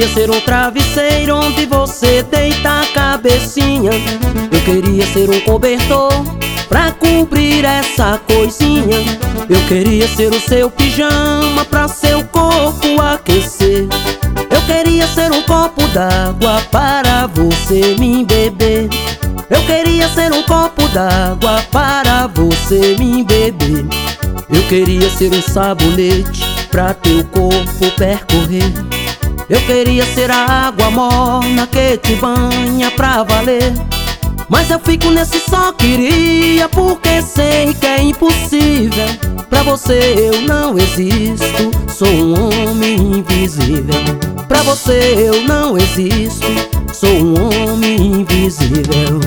ser um travesseiro onde você deita a cabecinha. Eu queria ser um cobertor pra cobrir essa coisinha. Eu queria ser o seu pijama pra seu corpo aquecer. Eu queria ser um copo d'água para você me beber. Eu queria ser um copo d'água para você me beber. Eu queria ser um sabonete pra teu corpo percorrer. Eu queria ser a água morna que te banha pra valer. Mas eu fico nesse só queria, porque sei que é impossível. Pra você eu não existo, sou um homem invisível. Pra você eu não existo, sou um homem invisível.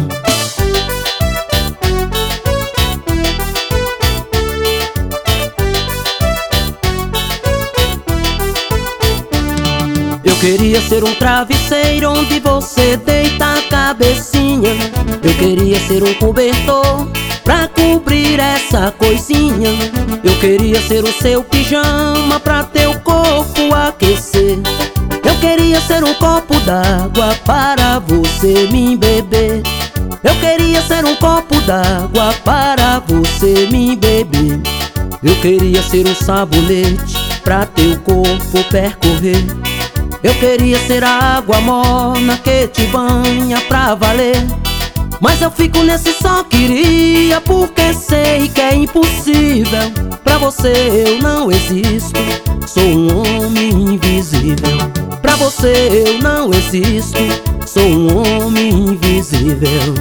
Eu queria ser um travesseiro onde você deita a cabecinha. Eu queria ser um cobertor pra cobrir essa coisinha. Eu queria ser o seu pijama pra teu corpo aquecer. Eu queria ser um copo d'água para você me beber. Eu queria ser um copo d'água para você me beber. Eu queria ser um sabonete pra teu corpo percorrer. Eu queria ser a água morna que te banha pra valer. Mas eu fico nesse só queria, porque sei que é impossível. Pra você eu não existo, sou um homem invisível. Pra você eu não existo, sou um homem invisível.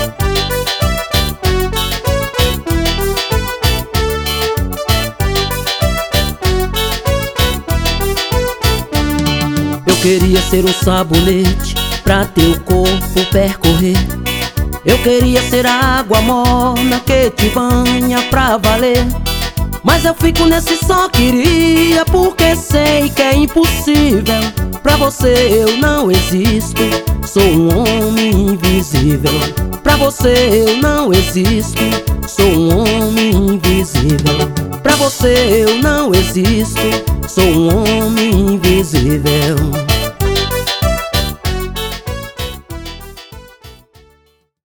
Eu queria ser um sabonete pra teu corpo percorrer. Eu queria ser a água morna que te banha pra valer. Mas eu fico nesse só queria, porque sei que é impossível. Pra você eu não existo, sou um homem invisível. Pra você eu não existo, sou um homem invisível. Pra você eu não existo, sou um homem invisível.